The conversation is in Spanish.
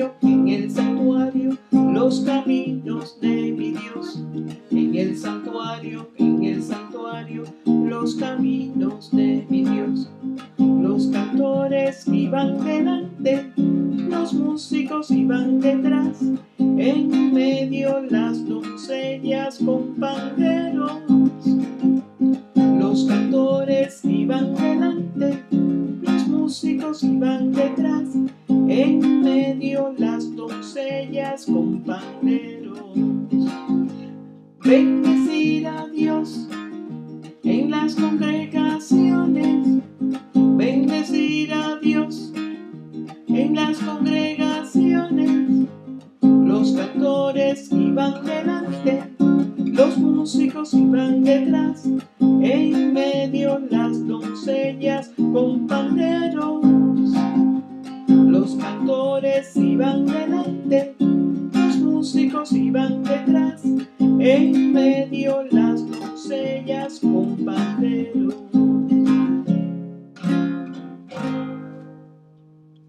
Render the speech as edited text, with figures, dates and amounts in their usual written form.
en el santuario, los caminos de mi Dios. En el santuario, los caminos de mi Dios. Los cantores iban delante, los músicos iban detrás, en medio las doncellas con panderos. Los cantores iban delante, los músicos iban detrás, en medio las doncellas con panderos. Bendecir a Dios en las congregaciones, bendecir a Dios en las congregaciones. Los cantores iban delante, los músicos iban detrás, en medio las doncellas con panderos. Los cantores iban delante, los músicos iban detrás, en medio las doncellas con panderos.